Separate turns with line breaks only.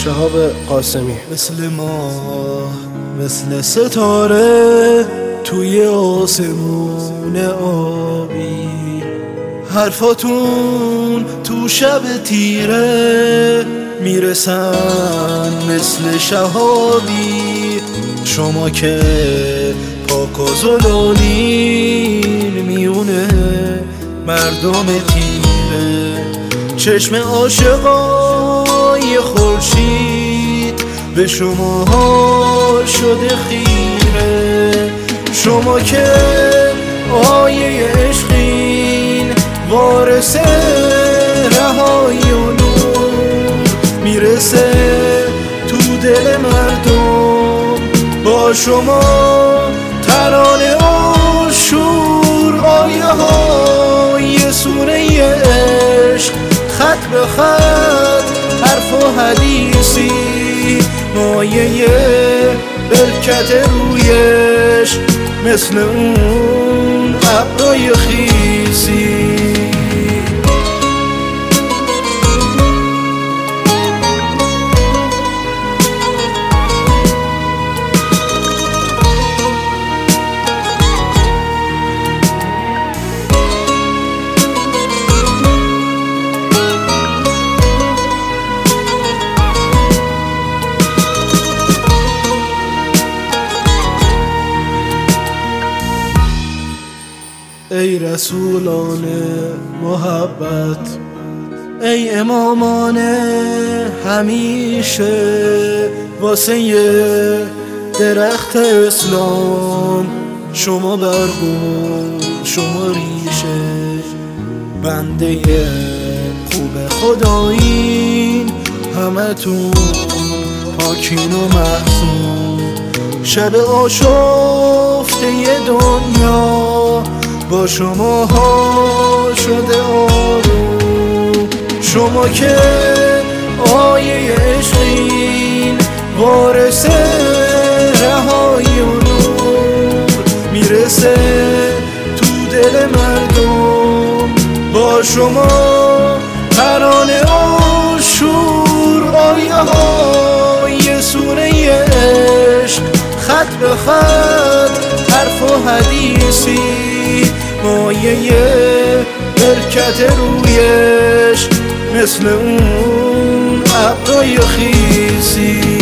شهاب قاسمی.
مثل ماه مثل ستاره توی آسمون آبی، حرفاتون تو شب تیره میرسن مثل شهابی. شما که پاک و زلالین میونه مردم تیره، چشم عاشقای خورشید به شماها شده خیره. شما که آیه عشقین، وارث رهایی و نور میرسه تو دل مردم. با شما ترانه و شور، آیه های سوره عشق، خط به خط حرف و حدیثی، مایه برکت رویش مثل اون ابرای خیسی. ای رسولان محبت، ای امامان همیشه، واسه درخت اسلام شما برگو شما ریشه. بنده خوب خدایین همتون پاکین و محسون، شب آشفته دنیا با شما ها شده آروم. شما که آیه عشقین، وارث رهایی و نور میرسه تو دل مردم. با شما ترانه و شور، آیه های سوره عشق، خط به خط حرف و حدیثی، مایه برکت رویش مثل اون ابرای خیسی.